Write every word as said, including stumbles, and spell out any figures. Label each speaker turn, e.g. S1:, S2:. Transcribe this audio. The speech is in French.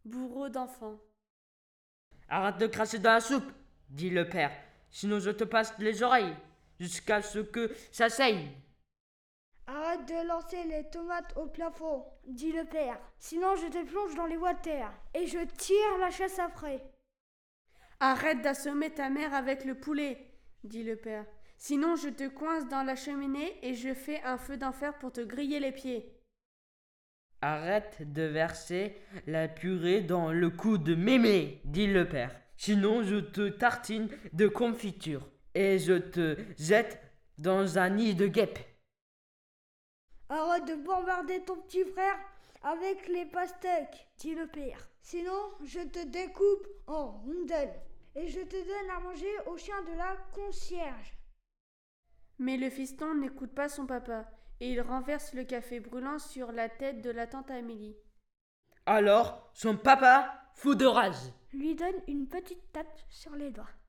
S1: Bourreau d'enfant.
S2: Arrête de cracher dans la soupe, dit le père, sinon je te passe les oreilles, jusqu'à ce que ça saigne.
S3: Arrête de lancer les tomates au plafond, dit le père, sinon je te plonge dans les water et je tire la chasse après.
S1: Arrête d'assommer ta mère avec le poulet, dit le père, sinon je te coince dans la cheminée et je fais un feu d'enfer pour te griller les pieds.
S2: Arrête de verser la purée dans le cou de mémé, dit le père. Sinon je te tartine de confiture et je te jette dans un nid de guêpes.
S3: Arrête de bombarder ton petit frère avec les pastèques, dit le père. Sinon je te découpe en rondelles et je te donne à manger au chien de la concierge.
S1: Mais le fiston n'écoute pas son papa et il renverse le café brûlant sur la tête de la tante Amélie.
S2: Alors son papa, fou de rage,
S3: Lui donne une petite tape sur les doigts.